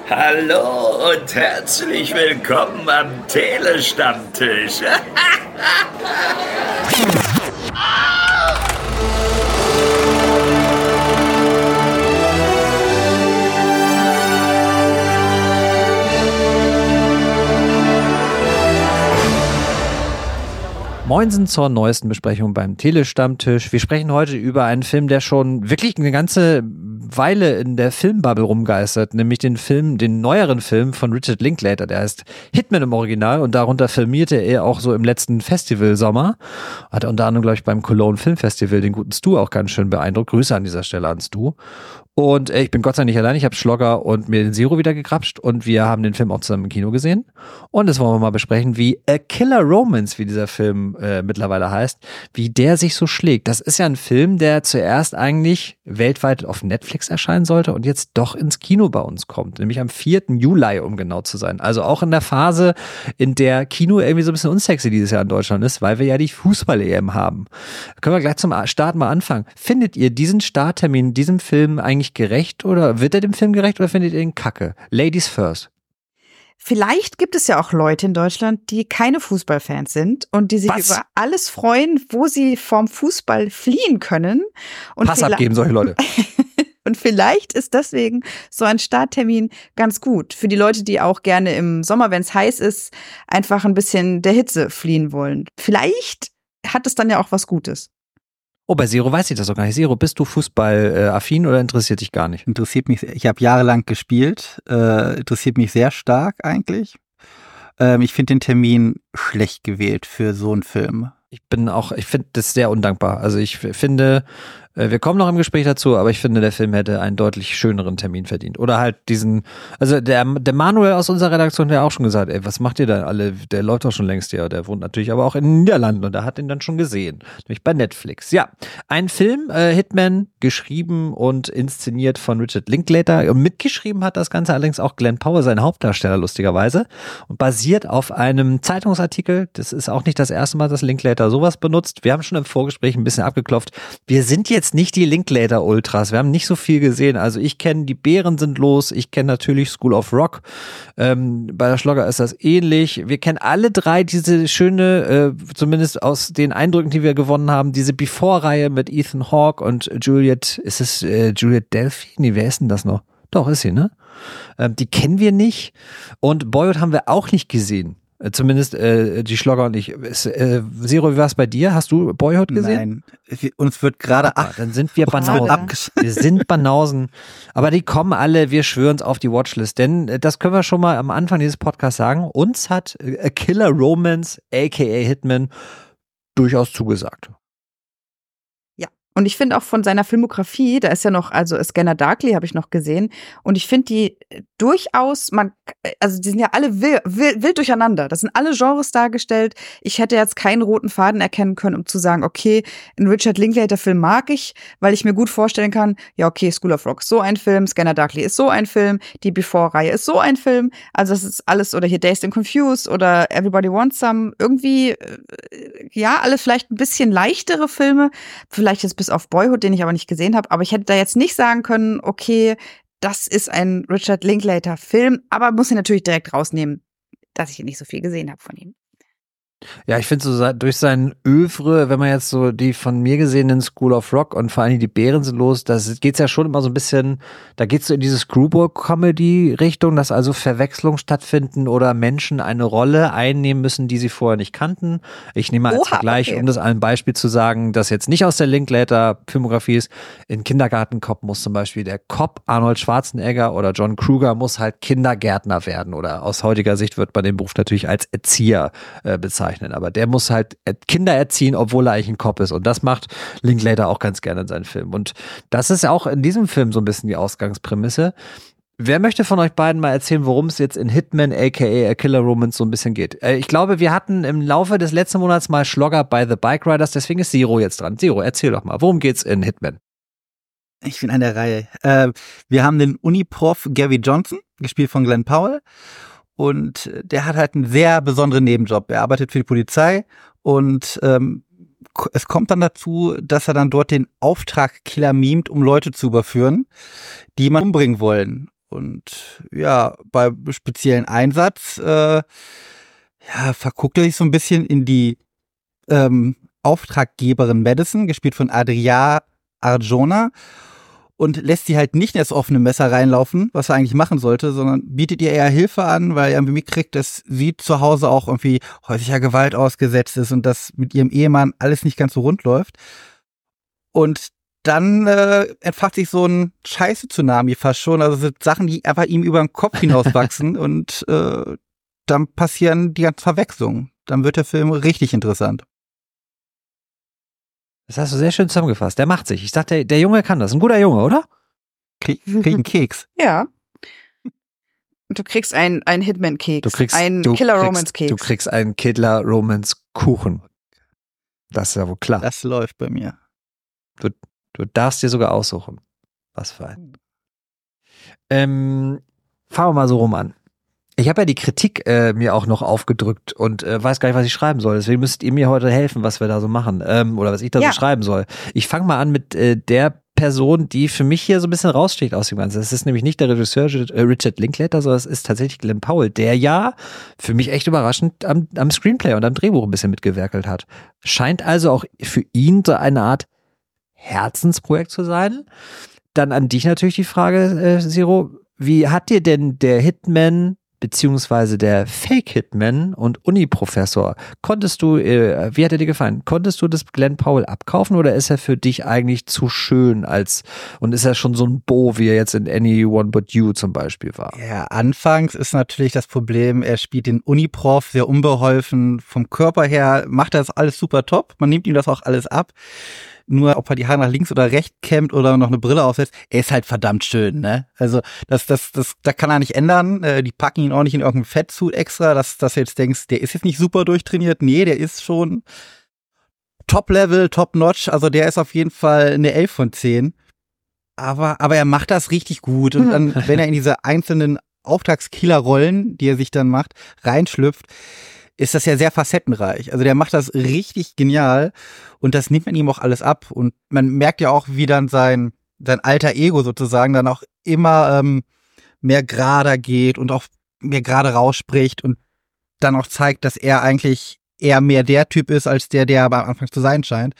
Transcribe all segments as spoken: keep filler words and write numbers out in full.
Hallo und herzlich willkommen am Telestammtisch. Moinsen zur neuesten Besprechung beim Telestammtisch. Wir sprechen heute über einen Film, der schon wirklich eine ganze Weile in der Filmbubble rumgeistert, nämlich den Film, den neueren Film von Richard Linklater, der heißt Hitman im Original, und darunter filmierte er auch so im letzten Festivalsommer. Hat unter anderem, glaube ich, beim Cologne Film Festival den guten Stu auch ganz schön beeindruckt. Grüße an dieser Stelle an Stu. Und äh, ich bin Gott sei Dank nicht allein, ich habe Schlogger und mir den Zero wieder gegrapscht und wir haben den Film auch zusammen im Kino gesehen. Und jetzt wollen wir mal besprechen, wie A Killer Romance, wie dieser Film äh, mittlerweile heißt, wie der sich so schlägt. Das ist ja ein Film, der zuerst eigentlich weltweit auf Netflix erscheinen sollte und jetzt doch ins Kino bei uns kommt, nämlich am vierten Juli, um genau zu sein. Also auch in der Phase, in der Kino irgendwie so ein bisschen unsexy dieses Jahr in Deutschland ist, weil wir ja die Fußball-E M haben. Können wir gleich zum Start mal anfangen. Findet ihr diesen Starttermin, diesem Film eigentlich gerecht, oder wird er dem Film gerecht, oder findet ihr ihn kacke? Ladies first. Vielleicht gibt es ja auch Leute in Deutschland, die keine Fußballfans sind und die sich Was? über alles freuen, wo sie vom Fußball fliehen können. Und Pass abgeben, solche Leute. Und vielleicht ist deswegen so ein Starttermin ganz gut für die Leute, die auch gerne im Sommer, wenn es heiß ist, einfach ein bisschen der Hitze fliehen wollen. Vielleicht hat es dann ja auch was Gutes. Oh, bei Zero weiß ich das doch gar nicht. Zero, bist du fußballaffin oder interessiert dich gar nicht? Interessiert mich, ich habe jahrelang gespielt, äh, interessiert mich sehr stark eigentlich. Ähm, ich finde den Termin schlecht gewählt für so einen Film. Ich bin auch, ich finde das sehr undankbar. Also ich finde, wir kommen noch im Gespräch dazu, aber ich finde, der Film hätte einen deutlich schöneren Termin verdient. Oder halt diesen, also der, der Manuel aus unserer Redaktion hat ja auch schon gesagt, ey, was macht ihr da alle? Der läuft doch schon längst hier. Der wohnt natürlich aber auch in den Niederlanden und der hat ihn dann schon gesehen. Nämlich bei Netflix. Ja, ein Film, äh, Hitman, geschrieben und inszeniert von Richard Linklater. Und mitgeschrieben hat das Ganze allerdings auch Glenn Powell, sein Hauptdarsteller, lustigerweise. Und basiert auf einem Zeitungsartikel. Das ist auch nicht das erste Mal, dass Linklater sowas benutzt. Wir haben schon im Vorgespräch ein bisschen abgeklopft. Wir sind jetzt nicht die Linklater-Ultras. Wir haben nicht so viel gesehen. Also ich kenne Die Bären sind los. Ich kenne natürlich School of Rock. Ähm, bei der Schlogger ist das ähnlich. Wir kennen alle drei diese schöne, äh, zumindest aus den Eindrücken, die wir gewonnen haben, diese Before-Reihe mit Ethan Hawke und Juliet, ist es äh, Juliet Delphi? Nee, wer ist denn das noch? Doch, ist sie, ne? Ähm, die kennen wir nicht. Und Boyhood haben wir auch nicht gesehen. Zumindest äh, die Schlogger und ich. Ist, äh, Zero, wie war es bei dir? Hast du Boyhood gesehen? Nein, uns wird gerade ab. Dann sind wir Banausen. Wir sind Banausen. Aber die kommen alle, wir schwören uns auf die Watchlist. Denn äh, das können wir schon mal am Anfang dieses Podcasts sagen. Uns hat äh, A Killer Romance, aka Hitman, durchaus zugesagt. Und ich finde auch von seiner Filmografie, da ist ja noch, also Scanner Darkly habe ich noch gesehen, und ich finde die durchaus, man, also die sind ja alle wild, wild, wild durcheinander, das sind alle Genres dargestellt. Ich hätte jetzt keinen roten Faden erkennen können, um zu sagen, okay, einen Richard Linklater-Film mag ich, weil ich mir gut vorstellen kann, ja okay, School of Rock ist so ein Film, Scanner Darkly ist so ein Film, die Before-Reihe ist so ein Film, also das ist alles, oder hier Dazed and Confused oder Everybody Wants Some, irgendwie, ja, alle vielleicht ein bisschen leichtere Filme, vielleicht jetzt bis auf Boyhood, den ich aber nicht gesehen habe. Aber ich hätte da jetzt nicht sagen können, okay, das ist ein Richard Linklater-Film, aber muss ich natürlich direkt rausnehmen, dass ich nicht so viel gesehen habe von ihm. Ja, ich finde so durch sein Övre, wenn man jetzt so die von mir gesehenen School of Rock und vor allem die Bären sind los, da geht's ja schon immer so ein bisschen, da geht's so in diese Screwball-Comedy-Richtung, dass also Verwechslungen stattfinden oder Menschen eine Rolle einnehmen müssen, die sie vorher nicht kannten. Ich nehme mal als Oha, Vergleich, okay. um das ein Beispiel zu sagen, das jetzt nicht aus der Linklater-Filmografie ist. In Kindergarten-Cop muss zum Beispiel der Cop Arnold Schwarzenegger oder John Kruger muss halt Kindergärtner werden, oder aus heutiger Sicht wird man den Beruf natürlich als Erzieher äh, bezeichnet. Aber der muss halt Kinder erziehen, obwohl er eigentlich ein Cop ist. Und das macht Linklater auch ganz gerne in seinen Filmen. Und das ist auch in diesem Film so ein bisschen die Ausgangsprämisse. Wer möchte von euch beiden mal erzählen, worum es jetzt in Hitman, aka A Killer Romance, so ein bisschen geht? Ich glaube, wir hatten im Laufe des letzten Monats mal Schlogger bei The Bike Riders, deswegen ist Zero jetzt dran. Zero, erzähl doch mal, worum geht's in Hitman? Ich bin an der Reihe. Äh, wir haben den Uniprof Gary Johnson, gespielt von Glenn Powell. Und der hat halt einen sehr besonderen Nebenjob. Er arbeitet für die Polizei und ähm, es kommt dann dazu, dass er dann dort den Auftragskiller mimt, um Leute zu überführen, die jemanden umbringen wollen. Und ja, bei speziellen Einsatz äh, ja, verguckt er sich so ein bisschen in die ähm, Auftraggeberin Madison, gespielt von Adria Arjona, und lässt sie halt nicht in das offene Messer reinlaufen, was er eigentlich machen sollte, sondern bietet ihr eher Hilfe an, weil er irgendwie mitkriegt, dass sie zu Hause auch irgendwie häuslicher Gewalt ausgesetzt ist und dass mit ihrem Ehemann alles nicht ganz so rund läuft. Und dann äh, entfacht sich so ein Scheiße-Tsunami fast schon. Also es sind Sachen, die einfach ihm über den Kopf hinauswachsen und äh, dann passieren die ganzen Verwechslungen. Dann wird der Film richtig interessant. Das hast du sehr schön zusammengefasst. Der macht sich. Ich sag, der, der Junge kann das. Ein guter Junge, oder? Krieg, krieg einen Keks. Ja. Und du kriegst einen, einen Hitman-Keks. Du kriegst einen du Killer-Romance-Keks. Du kriegst einen Killer-Romance-Kuchen. Das ist ja wohl klar. Das läuft bei mir. Du, du darfst dir sogar aussuchen. Was für ein. Ähm, fangen wir mal so rum an. Ich habe ja die Kritik äh, mir auch noch aufgedrückt und äh, weiß gar nicht, was ich schreiben soll. Deswegen müsst ihr mir heute helfen, was wir da so machen. Ähm, oder was ich da Ja. so schreiben soll. Ich fange mal an mit äh, der Person, die für mich hier so ein bisschen raussticht aus dem Ganzen. Das ist nämlich nicht der Regisseur äh, Richard Linklater, sondern es ist tatsächlich Glenn Powell, der ja für mich echt überraschend am, am Screenplay und am Drehbuch ein bisschen mitgewerkelt hat. Scheint also auch für ihn so eine Art Herzensprojekt zu sein. Dann an dich natürlich die Frage, äh, Siro, wie hat dir denn der Hitman beziehungsweise der Fake-Hitman und Uni-Professor, konntest du, äh, wie hat er dir gefallen? Konntest du das Glenn Powell abkaufen oder ist er für dich eigentlich zu schön als, und ist er schon so ein Bo, wie er jetzt in Anyone But You zum Beispiel war? Ja, anfangs ist natürlich das Problem, er spielt den Uniprof sehr unbeholfen, vom Körper her macht er das alles super top, man nimmt ihm das auch alles ab. Nur ob er die Haare nach links oder rechts kämmt oder noch eine Brille aufsetzt, er ist halt verdammt schön, ne? Also das, das, das, da kann er nicht ändern. Äh, die packen ihn auch nicht in irgendeinen Fettsuit extra, dass, dass du jetzt denkst, der ist jetzt nicht super durchtrainiert. Nee, der ist schon Top-Level, Top-Notch. Also der ist auf jeden Fall eine elf von zehn. Aber, aber er macht das richtig gut. Und dann, wenn er in diese einzelnen Auftragskiller-Rollen, die er sich dann macht, reinschlüpft, ist das ja sehr facettenreich. Also der macht das richtig genial und das nimmt man ihm auch alles ab. Und man merkt ja auch, wie dann sein, sein alter Ego sozusagen dann auch immer ähm, mehr gerader geht und auch mehr gerade rausspricht und dann auch zeigt, dass er eigentlich eher mehr der Typ ist, als der, der aber am Anfang zu sein scheint.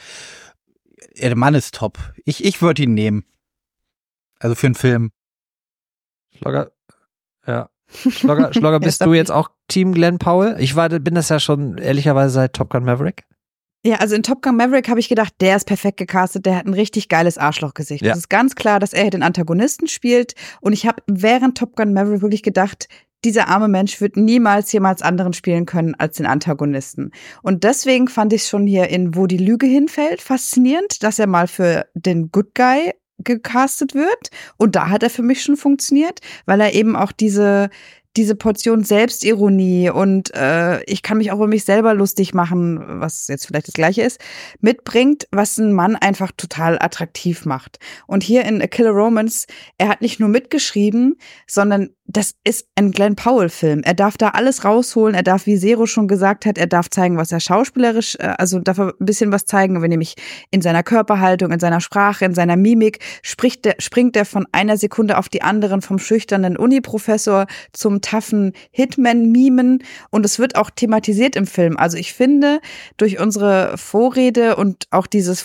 Ja, der Mann ist top. Ich, ich würde ihn nehmen. Also für einen Film. Schlogger, ja. Schlogger, Schlogger, bist du jetzt auch Team Glenn Powell? Ich war, bin das ja schon ehrlicherweise seit Top Gun Maverick. Ja, also in Top Gun Maverick habe ich gedacht, der ist perfekt gecastet, der hat ein richtig geiles Arschlochgesicht. Ja. Es ist ganz klar, dass er den Antagonisten spielt und ich habe während Top Gun Maverick wirklich gedacht, dieser arme Mensch wird niemals jemals anderen spielen können als den Antagonisten. Und deswegen fand ich es schon hier in Wo die Lüge hinfällt faszinierend, dass er mal für den Good Guy gecastet wird. Und da hat er für mich schon funktioniert, weil er eben auch diese diese Portion Selbstironie und äh, ich kann mich auch über mich selber lustig machen, was jetzt vielleicht das Gleiche ist, mitbringt, was einen Mann einfach total attraktiv macht. Und hier in A Killer Romance, er hat nicht nur mitgeschrieben, sondern das ist ein Glenn Powell-Film. Er darf da alles rausholen, er darf, wie Sero schon gesagt hat, er darf zeigen, was er schauspielerisch, also darf er ein bisschen was zeigen, wenn nämlich in seiner Körperhaltung, in seiner Sprache, in seiner Mimik spricht der, springt er von einer Sekunde auf die anderen, vom schüchternen Uni-Professor zum taffen Hitman-Mimen und es wird auch thematisiert im Film. Also ich finde, durch unsere Vorrede und auch dieses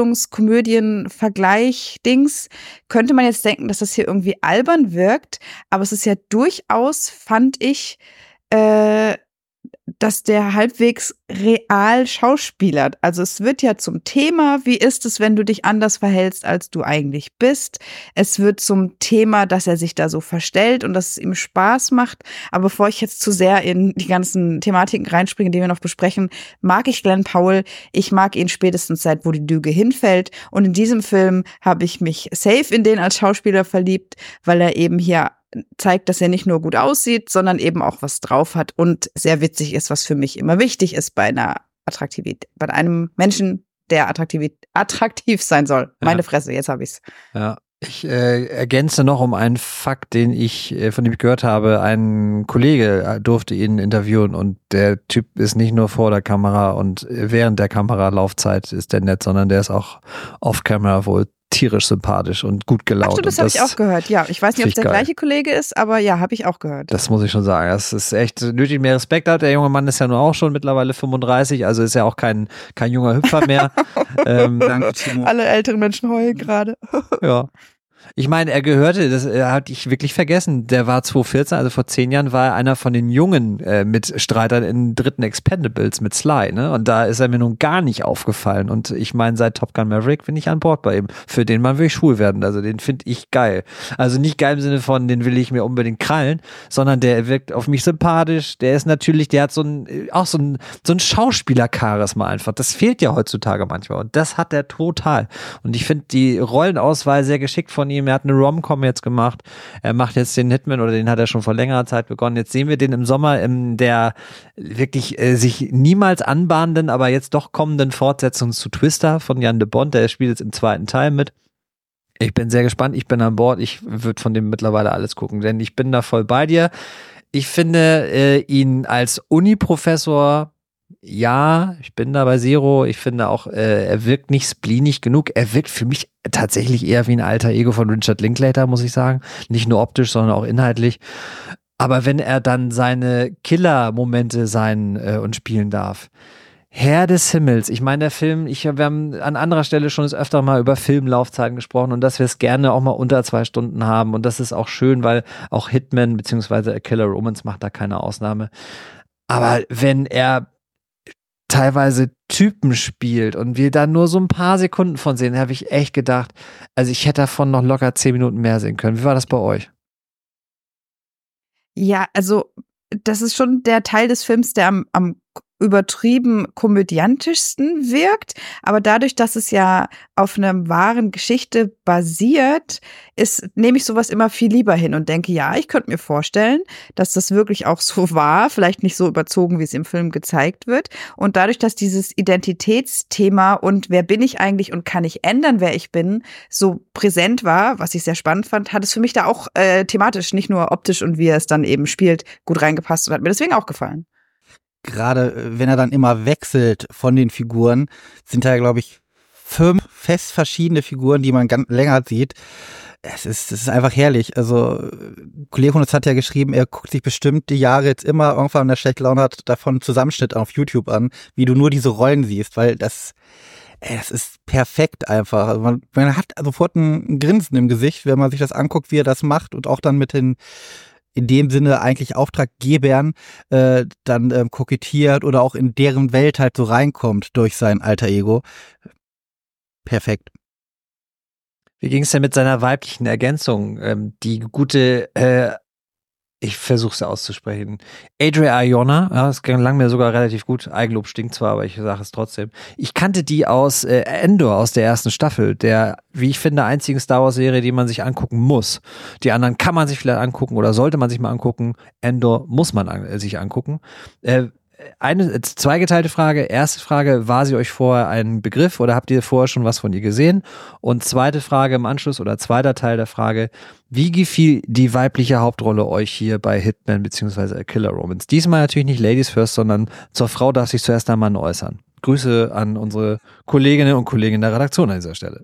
Verwechslungskomödien-Vergleich-Dings könnte man jetzt denken, dass das hier irgendwie albern wirkt, aber es ist ja durchaus, fand ich, äh, dass der halbwegs real schauspielert. Also es wird ja zum Thema, wie ist es, wenn du dich anders verhältst, als du eigentlich bist. Es wird zum Thema, dass er sich da so verstellt und dass es ihm Spaß macht. Aber bevor ich jetzt zu sehr in die ganzen Thematiken reinspringe, die wir noch besprechen, mag ich Glenn Powell. Ich mag ihn spätestens seit Wo die Lüge hinfällt. Und in diesem Film habe ich mich safe in den als Schauspieler verliebt, weil er eben hier zeigt, dass er nicht nur gut aussieht, sondern eben auch was drauf hat und sehr witzig ist, was für mich immer wichtig ist bei einer Attraktivität, bei einem Menschen, der attraktiv, attraktiv sein soll. Meine Ja. Fresse, jetzt habe ich's. Ja. Ich äh, ergänze noch um einen Fakt, den ich, äh, von dem ich gehört habe, ein Kollege äh, durfte ihn interviewen und der Typ ist nicht nur vor der Kamera und während der Kameralaufzeit ist der nett, sondern der ist auch off-camera wohl tierisch sympathisch und gut gelaunt. Ach stimmt, das habe ich auch gehört. Ja, ich weiß nicht, ob es der geil. gleiche Kollege ist, aber ja, habe ich auch gehört. Das muss ich schon sagen. Das ist echt nötig, mehr Respekt hat. Der junge Mann ist ja nur auch schon mittlerweile fünfunddreißig, also ist ja auch kein, kein junger Hüpfer mehr. ähm, Danke, Timo. Alle älteren Menschen heulen gerade. Ja. Ich meine, er gehörte, das äh, hatte ich wirklich vergessen, der war zweitausendvierzehn, also vor zehn Jahren, war er einer von den jungen äh, Mitstreitern in dritten Expendables mit Sly, ne? Und da ist er mir nun gar nicht aufgefallen. Und ich meine, seit Top Gun Maverick bin ich an Bord bei ihm. Für den Mann will ich schwul werden. Also den finde ich geil. Also nicht geil im Sinne von, den will ich mir unbedingt krallen, sondern der wirkt auf mich sympathisch. Der ist natürlich, der hat so ein, auch so ein, so ein Schauspieler-Charisma einfach. Das fehlt ja heutzutage manchmal. Und das hat er total. Und ich finde die Rollenauswahl sehr geschickt von ihm. Er hat eine Rom-Com jetzt gemacht. Er macht jetzt den Hitman, oder den hat er schon vor längerer Zeit begonnen. Jetzt sehen wir den im Sommer in der wirklich äh, sich niemals anbahnenden, aber jetzt doch kommenden Fortsetzung zu Twister von Jan de Bont. Der spielt jetzt im zweiten Teil mit. Ich bin sehr gespannt. Ich bin an Bord. Ich würde von dem mittlerweile alles gucken, denn ich bin da voll bei dir. Ich finde äh, ihn als Uni-Professor, ja, ich bin da bei Zero. Ich finde auch, äh, er wirkt nicht spleenig genug. Er wirkt für mich tatsächlich eher wie ein alter Ego von Richard Linklater, muss ich sagen. Nicht nur optisch, sondern auch inhaltlich. Aber wenn er dann seine Killer-Momente sein äh, und spielen darf, Herr des Himmels. Ich meine, der Film, ich, wir haben an anderer Stelle schon das öfter mal über Filmlaufzeiten gesprochen und dass wir es gerne auch mal unter zwei Stunden haben. Und das ist auch schön, weil auch Hitman bzw. A Killer Romance macht da keine Ausnahme. Aber wenn er teilweise Typen spielt und wir da nur so ein paar Sekunden von sehen, habe ich echt gedacht, also ich hätte davon noch locker zehn Minuten mehr sehen können. Wie war das bei euch? Ja, also das ist schon der Teil des Films, der am, am übertrieben komödiantischsten wirkt, aber dadurch, dass es ja auf einer wahren Geschichte basiert, ist, nehme ich sowas immer viel lieber hin und denke, ja, ich könnte mir vorstellen, dass das wirklich auch so war, vielleicht nicht so überzogen, wie es im Film gezeigt wird. Und dadurch, dass dieses Identitätsthema und wer bin ich eigentlich und kann ich ändern, wer ich bin, so präsent war, was ich sehr spannend fand, hat es für mich da auch äh, thematisch, nicht nur optisch und wie er es dann eben spielt, gut reingepasst und hat mir deswegen auch gefallen. Gerade wenn er dann immer wechselt von den Figuren, sind da, glaube ich, fünf fest verschiedene Figuren, die man ganz länger sieht. Es ist, es ist einfach herrlich. Also, ein Kollege von uns hat ja geschrieben, er guckt sich bestimmt die Jahre jetzt immer irgendwann, wenn er schlechte Laune hat, davon einen Zusammenschnitt auf YouTube an, wie du nur diese Rollen siehst, weil das, ey, das ist perfekt einfach. Also man, man hat sofort ein Grinsen im Gesicht, wenn man sich das anguckt, wie er das macht und auch dann mit den in dem Sinne eigentlich Auftraggebern äh, dann ähm, kokettiert oder auch in deren Welt halt so reinkommt durch sein alter Ego. Perfekt. Wie ging es denn mit seiner weiblichen Ergänzung? Ähm, die gute, äh, ich versuche es auszusprechen, Adria Arjona, ja, das gelang mir sogar relativ gut. Eigenlob stinkt zwar, aber ich sage es trotzdem. Ich kannte die aus äh, Endor, aus der ersten Staffel, der, wie ich finde, einzigen Star Wars Serie, die man sich angucken muss. Die anderen kann man sich vielleicht angucken oder sollte man sich mal angucken. Endor muss man an, äh, sich angucken. Äh, Eine zweigeteilte Frage. Erste Frage, war sie euch vorher ein Begriff oder habt ihr vorher schon was von ihr gesehen? Und zweite Frage im Anschluss oder zweiter Teil der Frage, wie gefiel die weibliche Hauptrolle euch hier bei Hitman bzw. A Killer Romance? Diesmal natürlich nicht Ladies First, sondern zur Frau darf sich zuerst einmal äußern. Grüße an unsere Kolleginnen und Kollegen der Redaktion an dieser Stelle.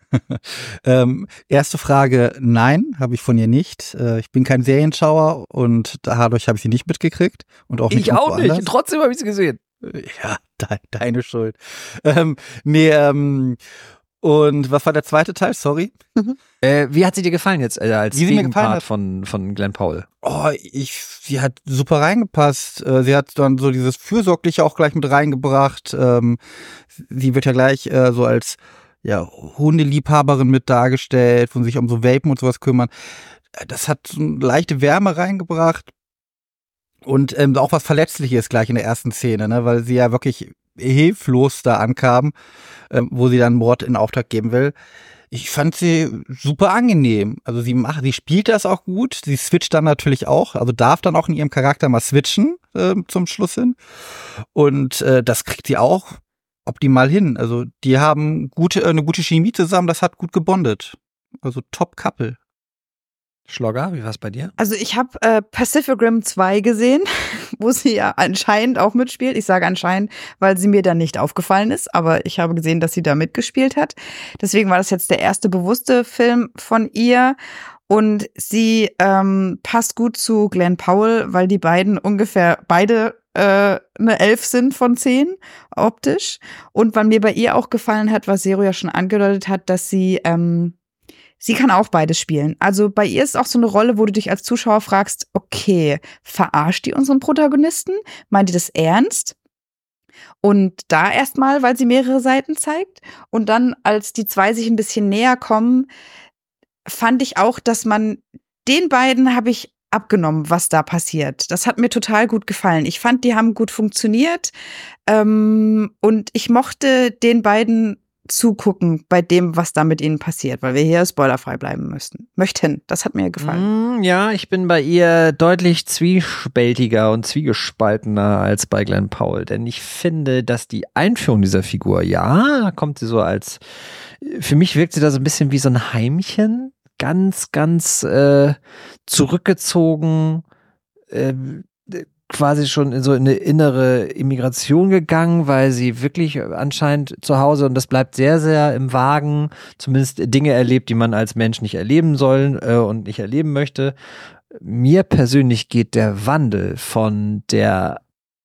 ähm, erste Frage, nein, habe ich von ihr nicht. Äh, ich bin kein Serienschauer und dadurch habe ich sie nicht mitgekriegt. Und auch nicht ich auch nicht, anders. Trotzdem habe ich sie gesehen. Ja, de- deine Schuld. Ähm, nee, ähm, und was war der zweite Teil? Sorry. Mhm. Äh, wie hat sie dir gefallen jetzt äh, als Gegenpart von, von Glenn Powell? Oh, ich, sie hat super reingepasst. Äh, sie hat dann so dieses Fürsorgliche auch gleich mit reingebracht. Ähm, sie wird ja gleich äh, so als ja, Hundeliebhaberin mit dargestellt, von sich um so Welpen und sowas kümmern. Das hat so eine leichte Wärme reingebracht und ähm, auch was Verletzliches gleich in der ersten Szene, ne, weil sie ja wirklich hilflos da ankam, ähm, wo sie dann Mord in Auftrag geben will. Ich fand sie super angenehm. Also sie macht, sie spielt das auch gut. Sie switcht dann natürlich auch, also darf dann auch in ihrem Charakter mal switchen äh, zum Schluss hin. Und äh, das kriegt sie auch optimal hin. Also die haben gute, eine gute Chemie zusammen, das hat gut gebondet. Also Top Couple. Schlogger, wie war's bei dir? Also ich habe äh, Pacific Rim zwei gesehen, wo sie ja anscheinend auch mitspielt. Ich sage anscheinend, weil sie mir dann nicht aufgefallen ist, aber ich habe gesehen, dass sie da mitgespielt hat. Deswegen war das jetzt der erste bewusste Film von ihr. Und sie ähm, passt gut zu Glenn Powell, weil die beiden ungefähr beide äh, eine Elf sind von zehn optisch. Und was mir bei ihr auch gefallen hat, was Zero ja schon angedeutet hat, dass sie ähm, Sie kann auch beides spielen. Also bei ihr ist auch so eine Rolle, wo du dich als Zuschauer fragst, okay, verarscht die unseren Protagonisten? Meint die das ernst? Und da erstmal, weil sie mehrere Seiten zeigt. Und dann, als die zwei sich ein bisschen näher kommen, fand ich auch, dass man den beiden habe ich abgenommen, was da passiert. Das hat mir total gut gefallen. Ich fand, die haben gut funktioniert. Ähm, und ich mochte den beiden zugucken bei dem, was da mit ihnen passiert, weil wir hier spoilerfrei bleiben müssten. Möchten. Das hat mir gefallen. Mm, ja, ich bin bei ihr deutlich zwiespältiger und zwiegespaltener als bei Glenn Powell, denn ich finde, dass die Einführung dieser Figur, ja, da kommt sie so als, für mich wirkt sie da so ein bisschen wie so ein Heimchen, ganz, ganz äh, zurückgezogen, äh, quasi schon in so eine innere Immigration gegangen, weil sie wirklich anscheinend zu Hause, und das bleibt sehr, sehr im Wagen, zumindest Dinge erlebt, die man als Mensch nicht erleben soll äh, und nicht erleben möchte. Mir persönlich geht der Wandel von der,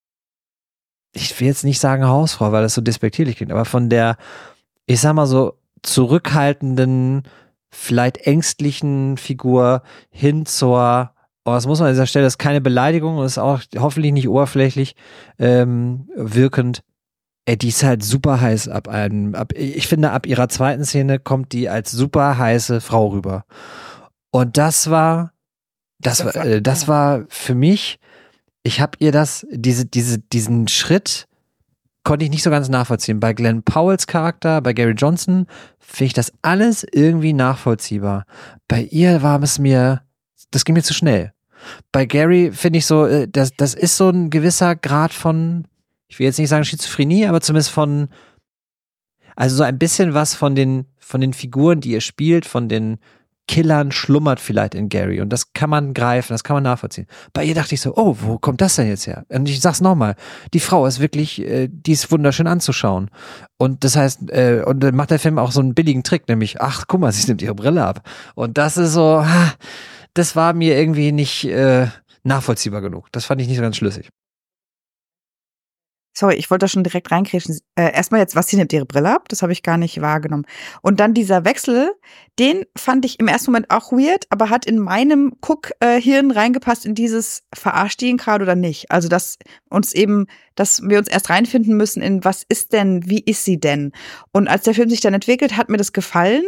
ich will jetzt nicht sagen Hausfrau, weil das so despektierlich klingt, aber von der, ich sag mal so, zurückhaltenden, vielleicht ängstlichen Figur hin zur, oh, das muss man an dieser Stelle, das ist keine Beleidigung und ist auch hoffentlich nicht oberflächlich ähm, wirkend. Ey, die ist halt super heiß ab einem, ab, ich finde, ab ihrer zweiten Szene kommt die als super heiße Frau rüber. Und das war, das war, äh, das war für mich, ich habe ihr das, diese, diese, diesen Schritt konnte ich nicht so ganz nachvollziehen. Bei Glenn Powells Charakter, bei Gary Johnson, finde ich das alles irgendwie nachvollziehbar. Bei ihr war es mir, das ging mir zu schnell. Bei Gary finde ich so, das, das ist so ein gewisser Grad von, ich will jetzt nicht sagen Schizophrenie, aber zumindest von, also so ein bisschen was von den, von den Figuren, die ihr spielt, von den Killern schlummert vielleicht in Gary, und das kann man greifen, das kann man nachvollziehen. Bei ihr dachte ich so, oh, wo kommt das denn jetzt her? Und ich sag's nochmal, die Frau ist wirklich, äh, die ist wunderschön anzuschauen. Und das heißt, äh, und dann macht der Film auch so einen billigen Trick, nämlich, ach, guck mal, sie nimmt ihre Brille ab. Und das ist so, ha, das war mir irgendwie nicht äh, nachvollziehbar genug. Das fand ich nicht so ganz schlüssig. Sorry, ich wollte da schon direkt reinkrätschen. Äh, erstmal jetzt, was, sie nimmt ihre Brille ab? Das habe ich gar nicht wahrgenommen. Und dann dieser Wechsel, den fand ich im ersten Moment auch weird, aber hat in meinem Guck-Hirn reingepasst in dieses, verarscht die ihn gerade oder nicht? Also, dass uns eben, dass wir uns erst reinfinden müssen in, was ist denn, wie ist sie denn? Und als der Film sich dann entwickelt, hat mir das gefallen.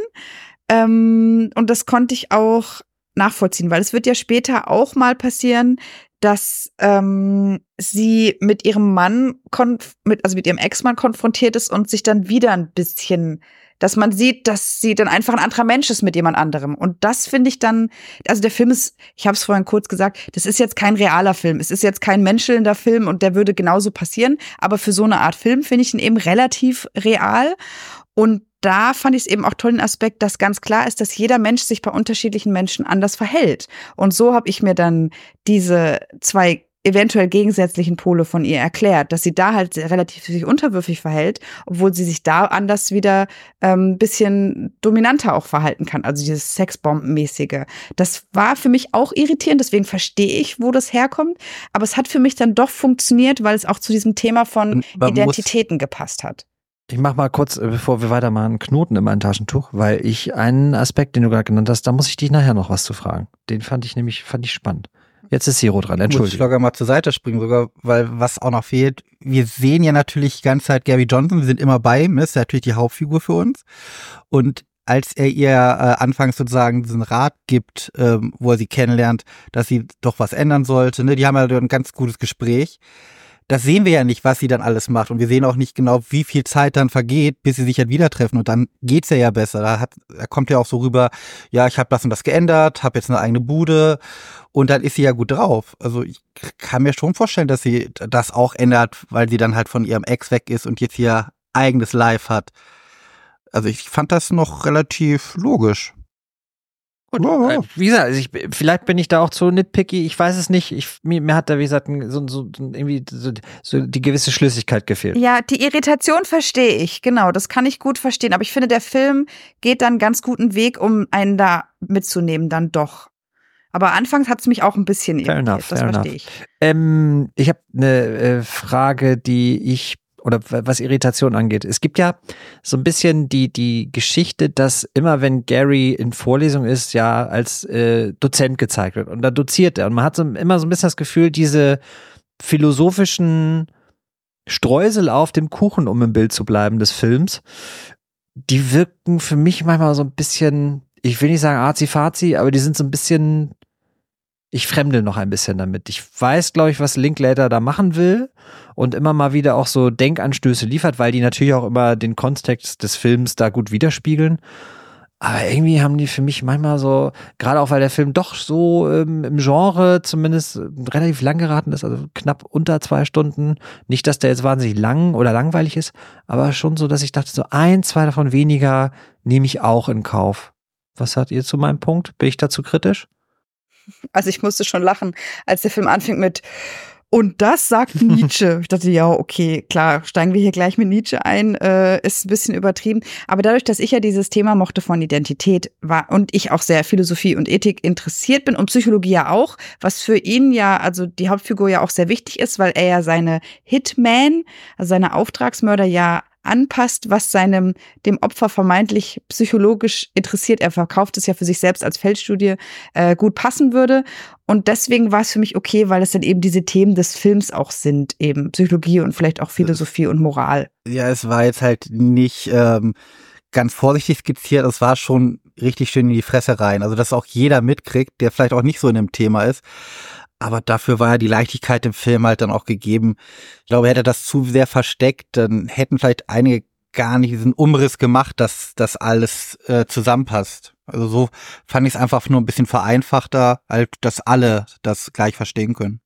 Ähm, und das konnte ich auch nachvollziehen, weil es wird ja später auch mal passieren, dass ähm, sie mit ihrem Mann, konf- mit, also mit ihrem Ex-Mann konfrontiert ist und sich dann wieder ein bisschen, dass man sieht, dass sie dann einfach ein anderer Mensch ist mit jemand anderem. Und das finde ich dann, also der Film ist, ich habe es vorhin kurz gesagt, das ist jetzt kein realer Film. Es ist jetzt kein menschelnder Film und der würde genauso passieren. Aber für so eine Art Film finde ich ihn eben relativ real. Und da fand ich es eben auch toll, den Aspekt, dass ganz klar ist, dass jeder Mensch sich bei unterschiedlichen Menschen anders verhält. Und so habe ich mir dann diese zwei eventuell gegensätzlichen Pole von ihr erklärt, dass sie da halt relativ sich unterwürfig verhält, obwohl sie sich da anders wieder ein ähm, bisschen dominanter auch verhalten kann. Also dieses Sexbombenmäßige. Das war für mich auch irritierend, deswegen verstehe ich, wo das herkommt. Aber es hat für mich dann doch funktioniert, weil es auch zu diesem Thema von Identitäten gepasst hat. Ich mach mal kurz, bevor wir weitermachen, einen Knoten in mein Taschentuch, weil ich einen Aspekt, den du gerade genannt hast, da muss ich dich nachher noch was zu fragen. Den fand ich nämlich, fand ich spannend. Jetzt ist Zero dran, entschuldige. Muss ich locker mal zur Seite springen sogar, weil was auch noch fehlt, wir sehen ja natürlich die ganze Zeit Gary Johnson, wir sind immer bei ihm, ist natürlich die Hauptfigur für uns. Und als er ihr äh, anfangs sozusagen diesen Rat gibt, ähm, wo er sie kennenlernt, dass sie doch was ändern sollte, ne, die haben ja ein ganz gutes Gespräch. Das sehen wir ja nicht, was sie dann alles macht. Und wir sehen auch nicht genau, wie viel Zeit dann vergeht, bis sie sich halt wieder treffen. Und dann geht's ja ja besser. Da, hat, da kommt ja auch so rüber, ja, ich habe das und das geändert, habe jetzt eine eigene Bude. Und dann ist sie ja gut drauf. Also ich kann mir schon vorstellen, dass sie das auch ändert, weil sie dann halt von ihrem Ex weg ist und jetzt ihr eigenes Life hat. Also ich fand das noch relativ logisch. Gut, äh, wie gesagt, also ich, vielleicht bin ich da auch zu nitpicky, ich weiß es nicht. Ich, mir, mir hat da, wie gesagt, so, so, irgendwie so, so die gewisse Schlüssigkeit gefehlt. Ja, die Irritation verstehe ich, genau, das kann ich gut verstehen. Aber ich finde, der Film geht dann einen ganz guten Weg, um einen da mitzunehmen, dann doch. Aber anfangs hat es mich auch ein bisschen Fair irritiert, enough, das fair verstehe enough. ich. Ähm, ich habe eine äh, Frage, die ich oder was Irritation angeht. Es gibt ja so ein bisschen die, die Geschichte, dass immer, wenn Gary in Vorlesung ist, ja als äh, Dozent gezeigt wird. Und da doziert er. Und man hat so, immer so ein bisschen das Gefühl, diese philosophischen Streusel auf dem Kuchen, um im Bild zu bleiben, des Films, die wirken für mich manchmal so ein bisschen, ich will nicht sagen arzi-fazi, aber die sind so ein bisschen, ich fremde noch ein bisschen damit. Ich weiß, glaube ich, was Linklater da machen will und immer mal wieder auch so Denkanstöße liefert, weil die natürlich auch immer den Kontext des Films da gut widerspiegeln. Aber irgendwie haben die für mich manchmal so, gerade auch weil der Film doch so ähm, im Genre zumindest relativ lang geraten ist, also knapp unter zwei Stunden. Nicht, dass der jetzt wahnsinnig lang oder langweilig ist, aber schon so, dass ich dachte, so ein, zwei davon weniger nehme ich auch in Kauf. Was sagt ihr zu meinem Punkt? Bin ich dazu kritisch? Also ich musste schon lachen, als der Film anfing mit "Und das sagt Nietzsche". Ich dachte, ja, okay, klar, steigen wir hier gleich mit Nietzsche ein, äh, ist ein bisschen übertrieben. Aber dadurch, dass ich ja dieses Thema mochte von Identität war und ich auch sehr Philosophie und Ethik interessiert bin und Psychologie ja auch, was für ihn ja, also die Hauptfigur ja auch sehr wichtig ist, weil er ja seine Hitman, also seine Auftragsmörder ja anpasst, was seinem dem Opfer vermeintlich psychologisch interessiert. Er verkauft es ja für sich selbst als Feldstudie, äh, gut passen würde. Und deswegen war es für mich okay, weil es dann eben diese Themen des Films auch sind, eben Psychologie und vielleicht auch Philosophie und Moral. Ja, es war jetzt halt nicht ähm, ganz vorsichtig skizziert, es war schon richtig schön in die Fresse rein. Also, dass auch jeder mitkriegt, der vielleicht auch nicht so in dem Thema ist. Aber dafür war ja die Leichtigkeit im Film halt dann auch gegeben. Ich glaube, hätte er das zu sehr versteckt, dann hätten vielleicht einige gar nicht diesen Umriss gemacht, dass das alles äh, zusammenpasst. Also so fand ich es einfach nur ein bisschen vereinfachter, halt, dass alle das gleich verstehen können.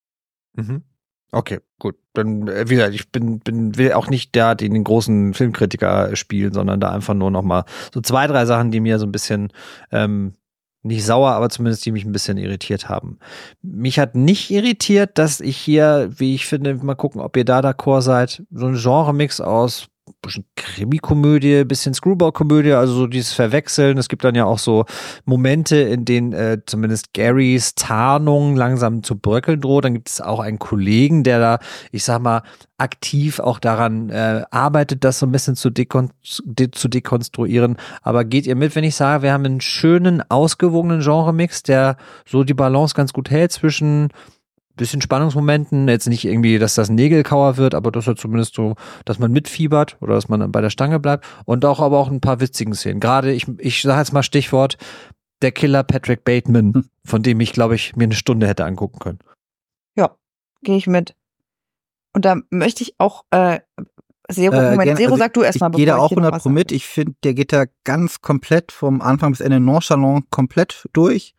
Mhm. Okay, gut. Dann, äh, wie gesagt, ich bin, bin, will auch nicht da den, den großen Filmkritiker spielen, sondern da einfach nur noch mal so zwei, drei Sachen, die mir so ein bisschen ähm, nicht sauer, aber zumindest die mich ein bisschen irritiert haben. Mich hat nicht irritiert, dass ich hier, wie ich finde, mal gucken, ob ihr da d'accord seid, so ein Genre-Mix aus bisschen Krimi-Komödie, bisschen Screwball-Komödie, also so dieses Verwechseln. Es gibt dann ja auch so Momente, in denen äh, zumindest Garys Tarnung langsam zu bröckeln droht. Dann gibt es auch einen Kollegen, der da, ich sag mal, aktiv auch daran äh, arbeitet, das so ein bisschen zu, dekon- de- zu dekonstruieren. Aber geht ihr mit, wenn ich sage, wir haben einen schönen, ausgewogenen Genre-Mix, der so die Balance ganz gut hält zwischen bisschen Spannungsmomenten, jetzt nicht irgendwie, dass das Nägelkauer wird, aber das ist zumindest so, dass man mitfiebert oder dass man dann bei der Stange bleibt und auch aber auch ein paar witzigen Szenen. Gerade, ich, ich sage jetzt mal Stichwort, der Killer Patrick Bateman, hm. von dem ich, glaube ich, mir eine Stunde hätte angucken können. Ja, gehe ich mit. Und da möchte ich auch, äh, Zero, äh, Moment, gern, Zero, also sag du erstmal, bevor ich gehe da auch ich hier noch hundert Pro mit. Ich finde, der geht da ganz komplett vom Anfang bis Ende nonchalant komplett durch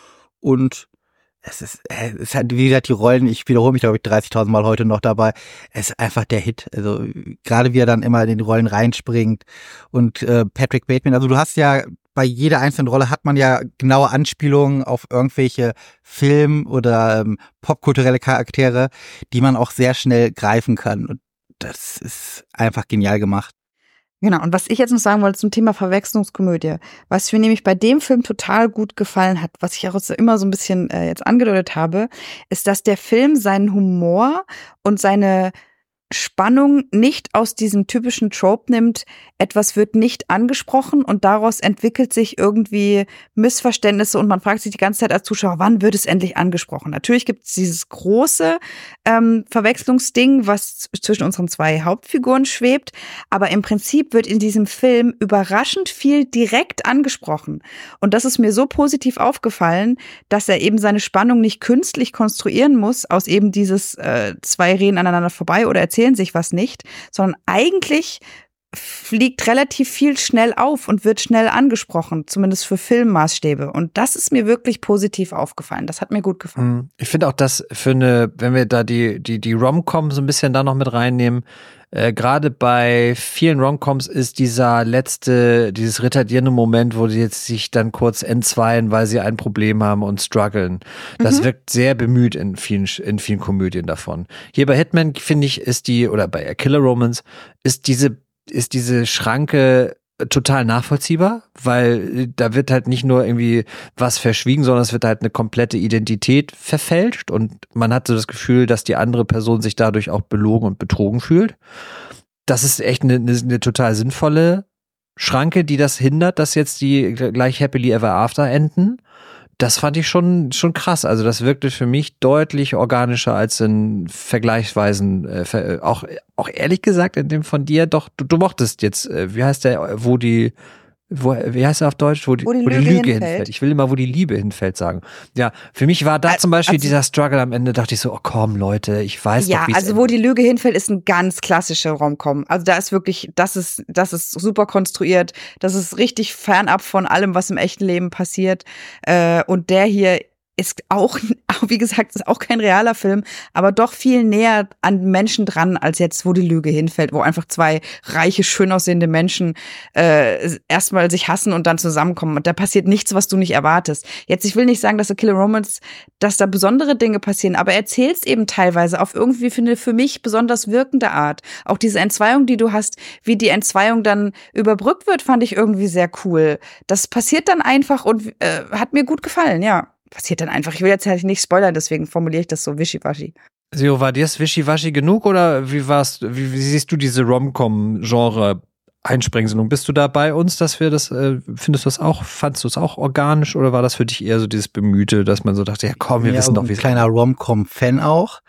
und Es ist, es ist halt, wie gesagt, die Rollen, ich wiederhole mich, glaube ich, dreißigtausend Mal heute noch dabei. Es ist einfach der Hit. Also, gerade wie er dann immer in die Rollen reinspringt. Und äh, Patrick Bateman, also du hast ja, bei jeder einzelnen Rolle hat man ja genaue Anspielungen auf irgendwelche Film- oder ähm, popkulturelle Charaktere, die man auch sehr schnell greifen kann. Und das ist einfach genial gemacht. Genau, und was ich jetzt noch sagen wollte zum Thema Verwechslungskomödie, was mir nämlich bei dem Film total gut gefallen hat, was ich auch immer so ein bisschen äh, jetzt angedeutet habe, ist, dass der Film seinen Humor und seine Spannung nicht aus diesem typischen Trope nimmt, etwas wird nicht angesprochen und daraus entwickelt sich irgendwie Missverständnisse und man fragt sich die ganze Zeit als Zuschauer, wann wird es endlich angesprochen? Natürlich gibt es dieses große ähm, Verwechslungsding, was zwischen unseren zwei Hauptfiguren schwebt, aber im Prinzip wird in diesem Film überraschend viel direkt angesprochen und das ist mir so positiv aufgefallen, dass er eben seine Spannung nicht künstlich konstruieren muss, aus eben dieses äh, zwei reden aneinander vorbei oder erzählen sich was nicht, sondern eigentlich fliegt relativ viel schnell auf und wird schnell angesprochen, zumindest für Filmmaßstäbe. Und das ist mir wirklich positiv aufgefallen. Das hat mir gut gefallen. Ich finde auch, dass für eine, wenn wir da die, die, die Rom-Com so ein bisschen da noch mit reinnehmen, äh, gerade bei vielen Romcoms ist dieser letzte, dieses retardierende Moment, wo sie jetzt sich dann kurz entzweien, weil sie ein Problem haben und strugglen. Das mhm. wirkt sehr bemüht in vielen, in vielen Komödien davon. Hier bei Hitman, finde ich, ist die, oder bei A Killer Romance, ist diese, ist diese Schranke total nachvollziehbar, weil da wird halt nicht nur irgendwie was verschwiegen, sondern es wird halt eine komplette Identität verfälscht und man hat so das Gefühl, dass die andere Person sich dadurch auch belogen und betrogen fühlt. Das ist echt eine, eine, eine total sinnvolle Schranke, die das hindert, dass jetzt die gleich Happily Ever After enden. Das fand ich schon schon krass. Also das wirkte für mich deutlich organischer als in vergleichsweisen, äh, auch auch ehrlich gesagt in dem von dir. Doch du, du mochtest jetzt, äh, wie heißt der, wo die, wo, wie heißt er auf Deutsch, wo die, wo die, wo die Lüge, Lüge hinfällt. hinfällt. Ich will immer, wo die Liebe hinfällt sagen. Ja, für mich war da zum Beispiel also, dieser Struggle am Ende. Dachte ich so, oh komm Leute, ich weiß ja, doch, wie es also wo die Lüge hinfällt, ist ein ganz klassischer Romcom. Also da ist wirklich, das ist, das ist super konstruiert. Das ist richtig fernab von allem, was im echten Leben passiert. Äh, und der hier ist auch, wie gesagt, ist auch kein realer Film, aber doch viel näher an Menschen dran, als jetzt, wo die Lüge hinfällt, wo einfach zwei reiche, schön aussehende Menschen äh, erstmal sich hassen und dann zusammenkommen. Und da passiert nichts, was du nicht erwartest. Jetzt, ich will nicht sagen, dass A Killer Romance, dass da besondere Dinge passieren, aber er erzählt es eben teilweise auf irgendwie für eine für mich besonders wirkende Art. Auch diese Entzweiung, die du hast, wie die Entzweiung dann überbrückt wird, fand ich irgendwie sehr cool. Das passiert dann einfach und äh, hat mir gut gefallen, ja. Passiert dann einfach. Ich will jetzt halt nicht spoilern, deswegen formuliere ich das so wischiwaschi. Sio, war dir das wischiwaschi genug oder wie warst, wie, wie siehst du diese Rom-Com-Genre Einsprengselung? Bist du da bei uns, dass wir das, äh, findest du das auch, fandst du es auch organisch oder war das für dich eher so dieses Bemühte, dass man so dachte, ja komm, wir ja, wissen doch, wie ein es kleiner Rom-Com-Fan auch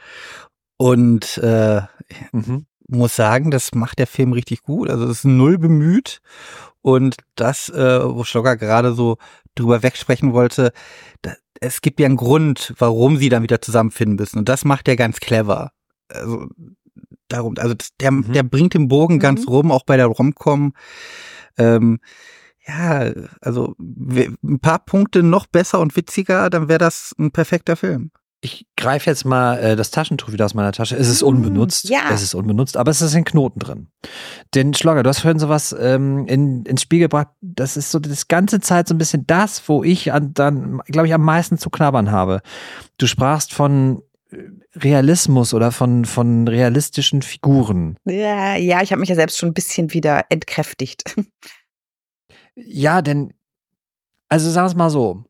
und äh, mhm. muss sagen, das macht der Film richtig gut. Also es ist null bemüht und das, äh, wo Schlogger gerade so drüber wegsprechen wollte, da, es gibt ja einen Grund, warum sie dann wieder zusammenfinden müssen. Und das macht er ganz clever. Also darum, also der, mhm. der bringt den Bogen mhm. ganz rum, auch bei der Rom-Com. Ähm, ja, also ein paar Punkte noch besser und witziger, dann wäre das ein perfekter Film. Ich greife jetzt mal äh, das Taschentuch wieder aus meiner Tasche. Es ist unbenutzt. Ja. Es ist unbenutzt, aber es ist ein Knoten drin. Denn Schlogger, du hast vorhin sowas ähm, in, ins Spiel gebracht. Das ist so das ganze Zeit so ein bisschen das, wo ich an, dann, glaube ich, am meisten zu knabbern habe. Du sprachst von Realismus oder von, von realistischen Figuren. Ja, ja, ich habe mich ja selbst schon ein bisschen wieder entkräftigt. Ja, denn, also sagen wir es mal so.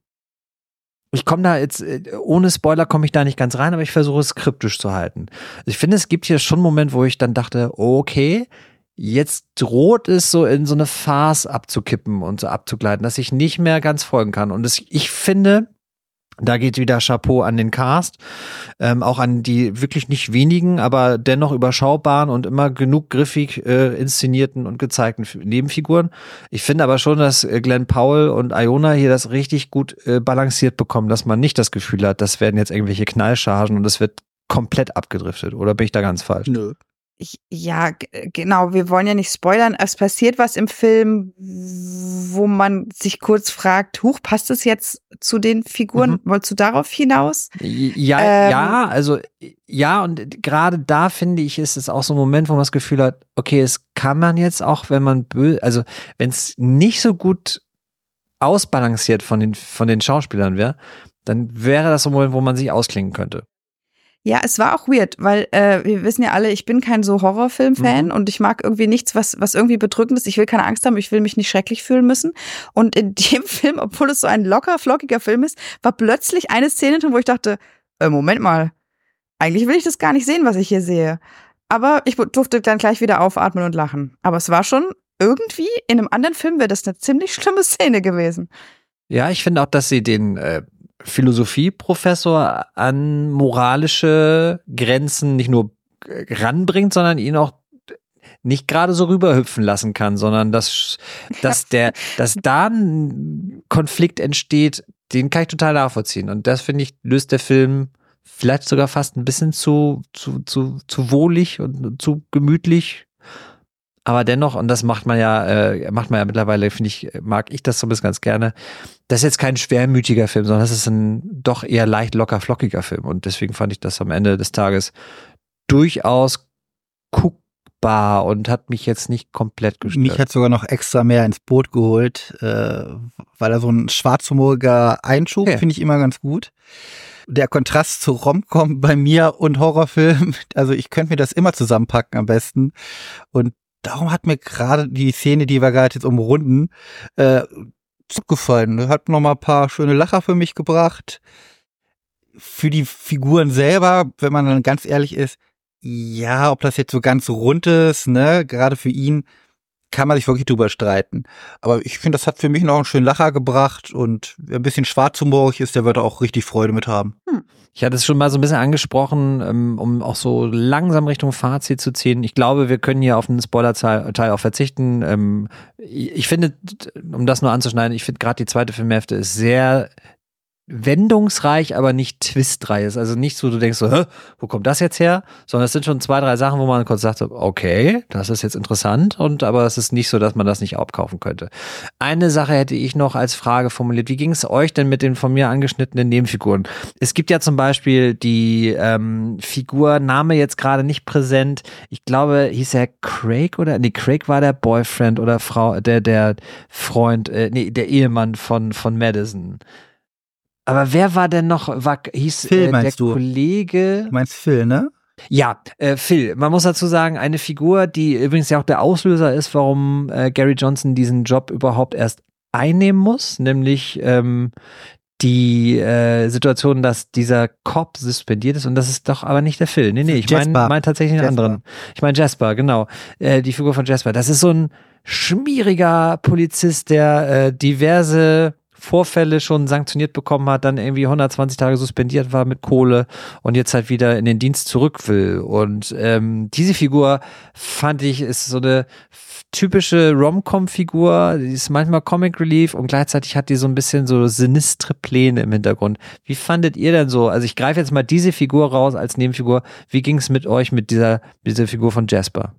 Ich komme da jetzt, ohne Spoiler komme ich da nicht ganz rein, aber ich versuche es kryptisch zu halten. Ich finde, es gibt hier schon einen Moment, wo ich dann dachte, okay, jetzt droht es so in so eine Farce abzukippen und so abzugleiten, dass ich nicht mehr ganz folgen kann. Und es, ich finde, da geht wieder Chapeau an den Cast, ähm, auch an die wirklich nicht wenigen, aber dennoch überschaubaren und immer genug griffig äh, inszenierten und gezeigten Nebenfiguren. Ich finde aber schon, dass Glenn Powell und Iona hier das richtig gut äh, balanciert bekommen, dass man nicht das Gefühl hat, das werden jetzt irgendwelche Knallchargen und es wird komplett abgedriftet. Oder bin ich da ganz falsch? Nö. Ich, ja, g- genau, wir wollen ja nicht spoilern. Es passiert was im Film, wo man sich kurz fragt, huch, passt es jetzt zu den Figuren? Mhm. Wolltest du darauf hinaus? Ja, Ähm, ja, also ja, und gerade da finde ich, ist es auch so ein Moment, wo man das Gefühl hat, okay, es kann man jetzt auch, wenn man böse, also wenn es nicht so gut ausbalanciert von den, von den Schauspielern wäre, dann wäre das so ein Moment, wo man sich ausklingen könnte. Ja, es war auch weird, weil äh, wir wissen ja alle, ich bin kein so Horrorfilm-Fan Mhm. und ich mag irgendwie nichts, was was irgendwie bedrückend ist. Ich will keine Angst haben, ich will mich nicht schrecklich fühlen müssen. Und in dem Film, obwohl es so ein locker, flockiger Film ist, war plötzlich eine Szene drin, wo ich dachte, äh, Moment mal, eigentlich will ich das gar nicht sehen, was ich hier sehe. Aber ich durfte dann gleich wieder aufatmen und lachen. Aber es war schon irgendwie, in einem anderen Film wäre das eine ziemlich schlimme Szene gewesen. Ja, ich finde auch, dass sie den äh, Philosophieprofessor an moralische Grenzen nicht nur äh, ranbringt, sondern ihn auch nicht gerade so rüberhüpfen lassen kann, sondern dass, dass der, dass da ein Konflikt entsteht, den kann ich total nachvollziehen. Und das, finde ich, löst der Film vielleicht sogar fast ein bisschen zu, zu, zu, zu wohlig und zu gemütlich. Aber dennoch, und das macht man ja, äh, macht man ja mittlerweile, finde ich, mag ich das so ein bisschen ganz gerne. Das ist jetzt kein schwermütiger Film, sondern das ist ein doch eher leicht locker flockiger Film. Und deswegen fand ich das am Ende des Tages durchaus guck, vertretbar und hat mich jetzt nicht komplett gestört. Mich hat sogar noch extra mehr ins Boot geholt, äh, weil er so ein schwarzhumoriger Einschub, okay. finde ich immer ganz gut. Der Kontrast zu Rom-Com bei mir und Horrorfilm, also ich könnte mir das immer zusammenpacken am besten. Und darum hat mir gerade die Szene, die wir gerade jetzt umrunden, äh, gefallen. Hat noch mal ein paar schöne Lacher für mich gebracht. Für die Figuren selber, wenn man dann ganz ehrlich ist, ja, ob das jetzt so ganz rund ist, ne, gerade für ihn, kann man sich wirklich drüber streiten. Aber ich finde, das hat für mich noch einen schönen Lacher gebracht und wer ein bisschen schwarzhumorig ist, der wird auch richtig Freude mit haben. Hm. Ich hatte es schon mal so ein bisschen angesprochen, um auch so langsam Richtung Fazit zu ziehen. Ich glaube, wir können hier auf einen Spoiler-Teil auch verzichten. Ich finde, um das nur anzuschneiden, ich finde gerade die zweite Filmhälfte ist sehr wendungsreich, aber nicht twistreich ist. Also nicht so, du denkst so, hä, wo kommt das jetzt her? Sondern es sind schon zwei, drei Sachen, wo man kurz sagt, okay, das ist jetzt interessant, und aber es ist nicht so, dass man das nicht abkaufen könnte. Eine Sache hätte ich noch als Frage formuliert. Wie ging es euch denn mit den von mir angeschnittenen Nebenfiguren? Es gibt ja zum Beispiel die ähm, Figur, Name jetzt gerade nicht präsent, ich glaube, hieß er Craig oder? Nee, Craig war der Boyfriend oder Frau, der, der Freund, äh, nee, der Ehemann von, von Madison. Aber wer war denn noch, war, hieß Phil, äh, der du? Kollege? Du meinst Phil, ne? Ja, äh, Phil. Man muss dazu sagen, eine Figur, die übrigens ja auch der Auslöser ist, warum äh, Gary Johnson diesen Job überhaupt erst einnehmen muss, nämlich ähm, die äh, Situation, dass dieser Cop suspendiert ist, und das ist doch aber nicht der Phil. Nee, nee, ich meine mein tatsächlich einen Jasper. anderen. Ich meine Jasper, genau. Äh, die Figur von Jasper. Das ist so ein schmieriger Polizist, der äh, diverse Vorfälle schon sanktioniert bekommen hat, dann irgendwie hundertzwanzig Tage suspendiert war mit Kohle und jetzt halt wieder in den Dienst zurück will. Und ähm, diese Figur fand ich, ist so eine typische Rom-Com-Figur, die ist manchmal Comic Relief und gleichzeitig hat die so ein bisschen so sinistre Pläne im Hintergrund. Wie fandet ihr denn so? Also ich greife jetzt mal diese Figur raus als Nebenfigur. Wie ging es mit euch mit dieser, mit dieser Figur von Jasper?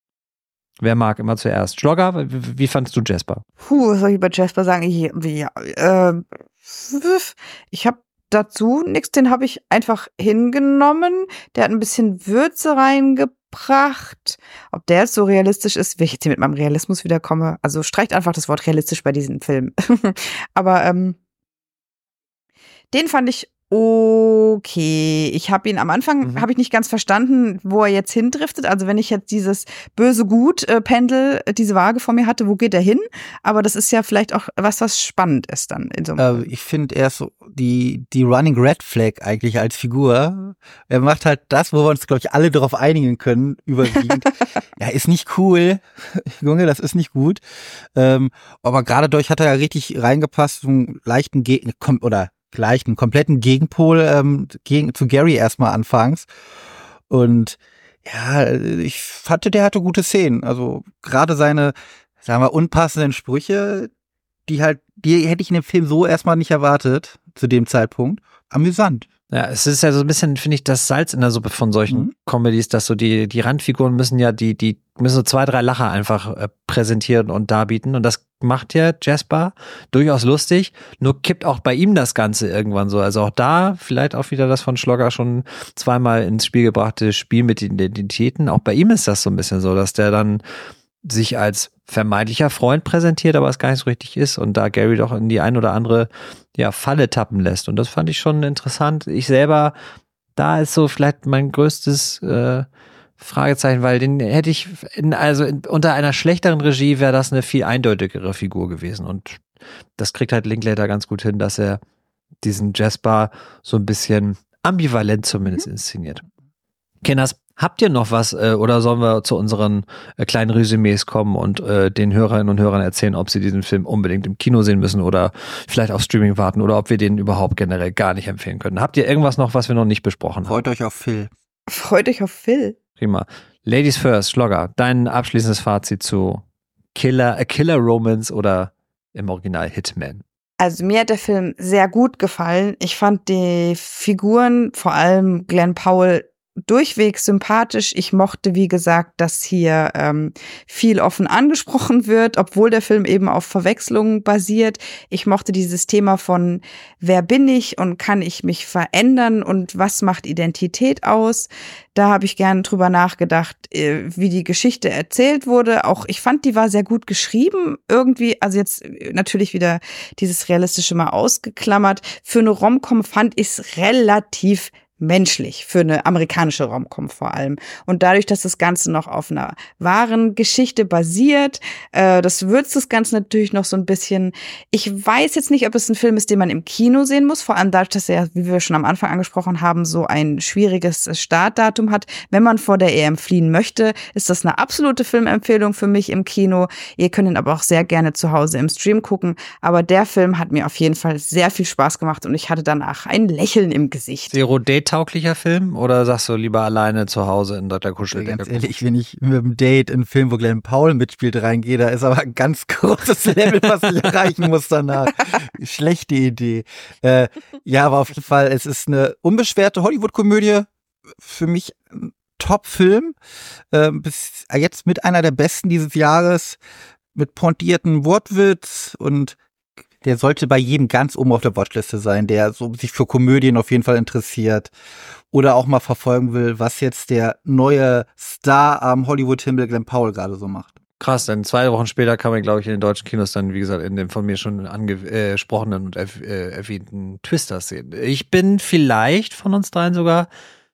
Wer mag immer zuerst? Schlogger, wie, wie fandest du Jasper? Puh, was soll ich über Jasper sagen? Ich, ja, äh, ich habe dazu nichts, den habe ich einfach hingenommen. Der hat ein bisschen Würze reingebracht. Ob der jetzt so realistisch ist, wenn ich jetzt hier mit meinem Realismus wiederkomme, also streicht einfach das Wort realistisch bei diesem Film. Aber ähm, den fand ich okay. Ich habe ihn am Anfang, mhm. habe ich nicht ganz verstanden, wo er jetzt hindriftet. Also wenn ich jetzt dieses böse-gut-Pendel, äh, diese Waage vor mir hatte, wo geht er hin? Aber das ist ja vielleicht auch was, was spannend ist dann in so einem äh, Ich finde, er ist so die, die Running Red Flag eigentlich als Figur. Er macht halt das, wo wir uns, glaube ich, alle darauf einigen können, überwiegend. Er ist nicht cool. Junge, das ist nicht gut. Ähm, aber gerade dadurch hat er ja richtig reingepasst, so einen leichten Gegner, oder gleich einen kompletten Gegenpol ähm, gegen, zu Gary erstmal anfangs. Und ja, ich fand, der hatte gute Szenen. Also gerade seine, sagen wir, unpassenden Sprüche, die halt, die hätte ich in dem Film so erstmal nicht erwartet, zu dem Zeitpunkt. Amüsant. Ja, es ist ja so ein bisschen, finde ich, das Salz in der Suppe von solchen mhm. Comedies, dass so die, die Randfiguren müssen ja, die, die müssen so zwei, drei Lacher einfach äh, präsentieren und darbieten. Und das macht ja Jasper durchaus lustig, nur kippt auch bei ihm das Ganze irgendwann so. Also auch da vielleicht auch wieder das von Schlogger schon zweimal ins Spiel gebrachte Spiel mit den Identitäten. Auch bei ihm ist das so ein bisschen so, dass der dann sich als vermeintlicher Freund präsentiert, aber es gar nicht so richtig ist und da Gary doch in die ein oder andere ja, Falle tappen lässt. Und das fand ich schon interessant. Ich selber, da ist so vielleicht mein größtes äh, Fragezeichen, weil den hätte ich, in, also in, unter einer schlechteren Regie wäre das eine viel eindeutigere Figur gewesen. Und das kriegt halt Linklater ganz gut hin, dass er diesen Jasper so ein bisschen ambivalent zumindest inszeniert. Kenners, habt ihr noch was äh, oder sollen wir zu unseren äh, kleinen Resümees kommen und äh, den Hörerinnen und Hörern erzählen, ob sie diesen Film unbedingt im Kino sehen müssen oder vielleicht auf Streaming warten oder ob wir den überhaupt generell gar nicht empfehlen können? Habt ihr irgendwas noch, was wir noch nicht besprochen haben? Freut euch auf Phil. Freut euch auf Phil. Prima. Ladies first, Schlogger, dein abschließendes Fazit zu Killer, äh, Killer Romance oder im Original Hitman? Also mir hat der Film sehr gut gefallen. Ich fand die Figuren, vor allem Glenn Powell, durchweg sympathisch. Ich mochte, wie gesagt, dass hier ähm, viel offen angesprochen wird, obwohl der Film eben auf Verwechslungen basiert. Ich mochte dieses Thema von wer bin ich und kann ich mich verändern und was macht Identität aus. Da habe ich gerne drüber nachgedacht, wie die Geschichte erzählt wurde. Auch ich fand, die war sehr gut geschrieben irgendwie. Also jetzt natürlich wieder dieses Realistische mal ausgeklammert. Für eine Rom-Com fand ich es relativ menschlich, für eine amerikanische Rom-Com vor allem. Und dadurch, dass das Ganze noch auf einer wahren Geschichte basiert, äh, das würzt das Ganze natürlich noch so ein bisschen. Ich weiß jetzt nicht, ob es ein Film ist, den man im Kino sehen muss, vor allem dadurch, dass er, wie wir schon am Anfang angesprochen haben, so ein schwieriges Startdatum hat. Wenn man vor der E M fliehen möchte, ist das eine absolute Filmempfehlung für mich im Kino. Ihr könnt ihn aber auch sehr gerne zu Hause im Stream gucken. Aber der Film hat mir auf jeden Fall sehr viel Spaß gemacht und ich hatte danach ein Lächeln im Gesicht. Zero Date tauglicher Film oder sagst du lieber alleine zu Hause in der Kuscheldecke? Ganz ehrlich, wenn ich mit dem Date in einen Film, wo Glenn Powell mitspielt, reingehe, da ist aber ein ganz großes Level, was ich erreichen muss danach. Schlechte Idee. Äh, ja, aber auf jeden Fall, es ist eine unbeschwerte Hollywood-Komödie. Für mich ein Top-Film. Äh, bis jetzt mit einer der besten dieses Jahres. Mit pointierten Wortwitz und der sollte bei jedem ganz oben auf der Watchliste sein, der so sich für Komödien auf jeden Fall interessiert oder auch mal verfolgen will, was jetzt der neue Star am Hollywood-Himmel Glenn Powell gerade so macht. Krass, denn zwei Wochen später kann man, glaube ich, in den deutschen Kinos dann, wie gesagt, in dem von mir schon angesprochenen und erw- äh, erwähnten Twisters sehen. Ich bin vielleicht von uns dreien sogar,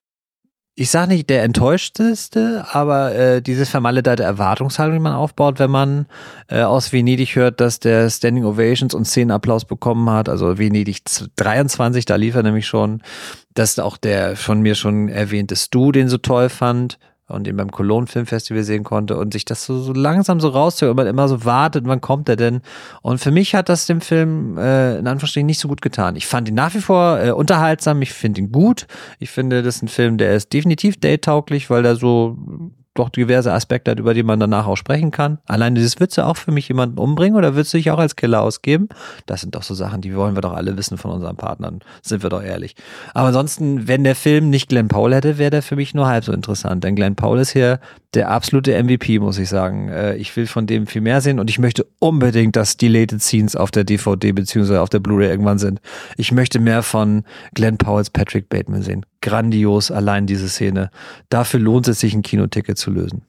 ich sag nicht der enttäuschteste, aber äh, diese vermaledeite Erwartungshaltung, die man aufbaut, wenn man äh, aus Venedig hört, dass der Standing Ovations und Szenenapplaus bekommen hat, also Venedig dreiundzwanzig, da lief er nämlich schon, dass auch der von mir schon erwähnte Stu den so toll fand und ihn beim Cologne Filmfestival sehen konnte und sich das so, so langsam so rauszögert und man immer so wartet, wann kommt er denn? Und für mich hat das dem Film äh, in Anführungsstrichen nicht so gut getan. Ich fand ihn nach wie vor äh, unterhaltsam, ich finde ihn gut. Ich finde, das ist ein Film, der ist definitiv date-tauglich, weil der so doch diverse Aspekte hat, über die man danach auch sprechen kann. Allein dieses, würdest du auch für mich jemanden umbringen oder würdest du dich auch als Killer ausgeben? Das sind doch so Sachen, die wollen wir doch alle wissen von unseren Partnern, sind wir doch ehrlich. Aber ansonsten, wenn der Film nicht Glenn Powell hätte, wäre der für mich nur halb so interessant, denn Glenn Powell ist hier der absolute M V P, muss ich sagen. Ich will von dem viel mehr sehen und ich möchte unbedingt, dass Deleted Scenes auf der D V D beziehungsweise auf der Blu-ray irgendwann sind. Ich möchte mehr von Glenn Powells Patrick Bateman sehen. Grandios, allein diese Szene. Dafür lohnt es sich, ein Kinoticket zu lösen.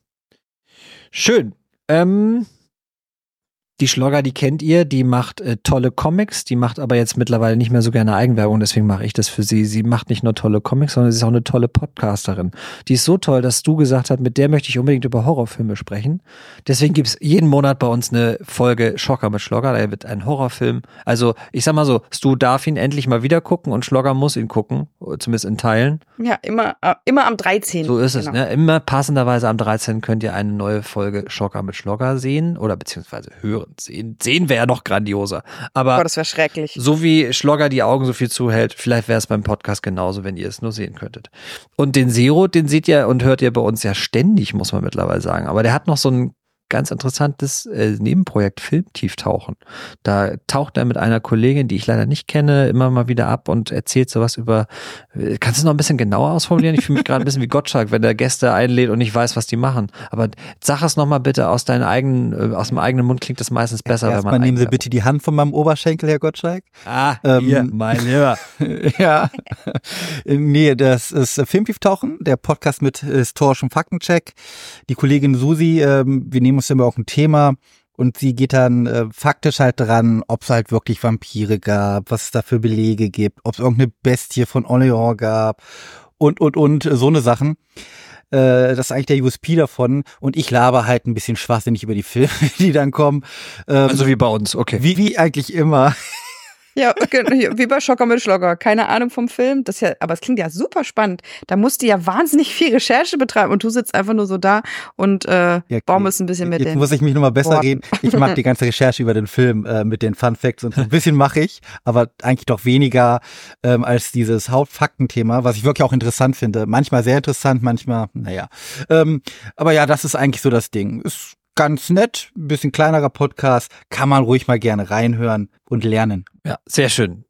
Schön. Ähm, die Schlogger, die kennt ihr, die macht äh, tolle Comics, die macht aber jetzt mittlerweile nicht mehr so gerne Eigenwerbung, deswegen mache ich das für sie. Sie macht nicht nur tolle Comics, sondern sie ist auch eine tolle Podcasterin. Die ist so toll, dass du gesagt hast, mit der möchte ich unbedingt über Horrorfilme sprechen. Deswegen gibt es jeden Monat bei uns eine Folge Schocker mit Schlogger, da wird ein Horrorfilm. Also ich sag mal so, Stu darf ihn endlich mal wieder gucken und Schlogger muss ihn gucken, zumindest in Teilen. Ja, immer, äh, immer am dreizehnten So ist es, genau. ne? Immer passenderweise am dreizehnten könnt ihr eine neue Folge Schocker mit Schlogger sehen oder beziehungsweise hören. Sehen, sehen wäre ja noch grandioser. Aber Boah, das wäre schrecklich. so wie Schlogger die Augen so viel zuhält, vielleicht wäre es beim Podcast genauso, wenn ihr es nur sehen könntet. Und den Zero, den seht ihr und hört ihr bei uns ja ständig, muss man mittlerweile sagen. Aber der hat noch so ein ganz interessantes äh, Nebenprojekt, Filmtieftauchen. Da taucht er mit einer Kollegin, die ich leider nicht kenne, immer mal wieder ab und erzählt sowas über, äh, kannst du es noch ein bisschen genauer ausformulieren? Ich fühle mich gerade ein bisschen wie Gottschalk, wenn der Gäste einlädt und nicht weiß, was die machen. Aber sag es noch mal bitte aus deinen eigenen, äh, aus dem eigenen Mund klingt das meistens besser, wenn man Erstmal nehmen Sie Eigenwerbung- bitte die Hand von meinem Oberschenkel, Herr Gottschalk. Ah, Ähm, hier, mein Lieber. Ja, nee, das ist Filmtieftauchen, der Podcast mit historischem Faktencheck. Die Kollegin Susi, ähm, wir nehmen uns immer auch ein Thema und sie geht dann äh, faktisch halt dran, ob es halt wirklich Vampire gab, was es da für Belege gibt, ob es irgendeine Bestie von Orléans gab und, und, und, so eine Sachen. Äh, das ist eigentlich der U S P davon und ich laber halt ein bisschen schwachsinnig über die Filme, die dann kommen. Ähm, Also wie bei uns, okay. wie, wie eigentlich immer. Ja, okay, wie bei Schocker mit Schlogger. Keine Ahnung vom Film. Das ist ja, aber es klingt ja super spannend. Da musst du ja wahnsinnig viel Recherche betreiben und du sitzt einfach nur so da und äh, Ja, baumelst ein bisschen mit Jetzt den muss ich mich nochmal besser Worten. reden. Ich mache die ganze Recherche über den Film äh, mit den Fun Facts und so ein bisschen mache ich, aber eigentlich doch weniger ähm, als dieses Hauptfaktenthema, was ich wirklich auch interessant finde. Manchmal sehr interessant, manchmal, naja. Ähm, aber ja, das ist eigentlich so das Ding. Ist ganz nett, ein bisschen kleinerer Podcast, kann man ruhig mal gerne reinhören und lernen. Ja, sehr schön.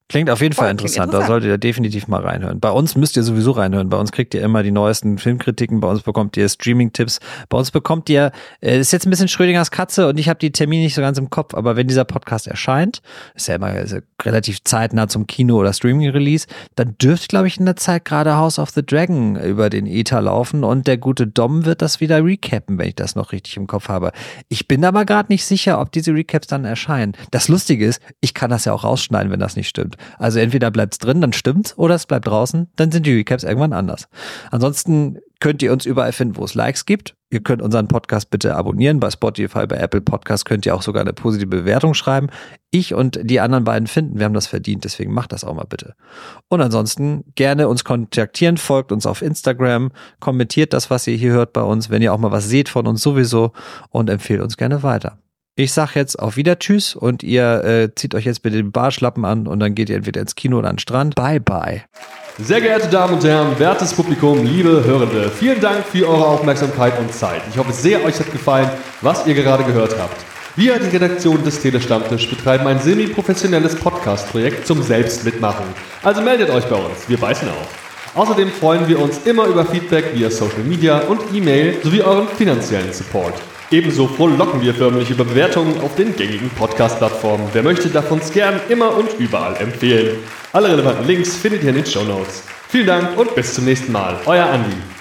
Klingt auf jeden Fall Oh, klingt interessant. Da interessant. solltet ihr definitiv mal reinhören. Bei uns müsst ihr sowieso reinhören. Bei uns kriegt ihr immer die neuesten Filmkritiken. Bei uns bekommt ihr Streaming-Tipps. Bei uns bekommt ihr, äh, ist jetzt ein bisschen Schrödingers Katze und ich habe die Termine nicht so ganz im Kopf, aber wenn dieser Podcast erscheint, ist ja immer ist ja relativ zeitnah zum Kino- oder Streaming-Release, dann dürfte, glaube ich, in der Zeit gerade House of the Dragon über den Ether laufen und der gute Dom wird das wieder recappen, wenn ich das noch richtig im Kopf habe. Ich bin aber gerade nicht sicher, ob diese Recaps dann erscheinen. Das Lustige ist, ich kann das ja auch rausschneiden, wenn das nicht stimmt. Also entweder bleibt es drin, dann stimmt's, oder es bleibt draußen, dann sind die Recaps irgendwann anders. Ansonsten könnt ihr uns überall finden, wo es Likes gibt. Ihr könnt unseren Podcast bitte abonnieren. Bei Spotify, bei Apple Podcasts könnt ihr auch sogar eine positive Bewertung schreiben. Ich und die anderen beiden finden, wir haben das verdient, deswegen macht das auch mal bitte. Und ansonsten gerne uns kontaktieren, folgt uns auf Instagram, kommentiert das, was ihr hier hört bei uns, wenn ihr auch mal was seht von uns sowieso und empfehlt uns gerne weiter. Ich sag jetzt auf Wieder Tschüss und ihr äh, zieht euch jetzt bitte den Barschlappen an und dann geht ihr entweder ins Kino oder an den Strand. Bye, bye. Sehr geehrte Damen und Herren, wertes Publikum, liebe Hörende, vielen Dank für eure Aufmerksamkeit und Zeit. Ich hoffe sehr, euch hat gefallen, was ihr gerade gehört habt. Wir, die Redaktion des Telestammtisch, betreiben ein semi-professionelles Podcast-Projekt zum Selbstmitmachen. Also meldet euch bei uns, wir beißen auf. Außerdem freuen wir uns immer über Feedback via Social Media und E-Mail sowie euren finanziellen Support. Ebenso frohlocken wir förmlich über Bewertungen auf den gängigen Podcast-Plattformen. Wer möchte, darf uns gern immer und überall empfehlen. Alle relevanten Links findet ihr in den Shownotes. Vielen Dank und bis zum nächsten Mal. Euer Andi.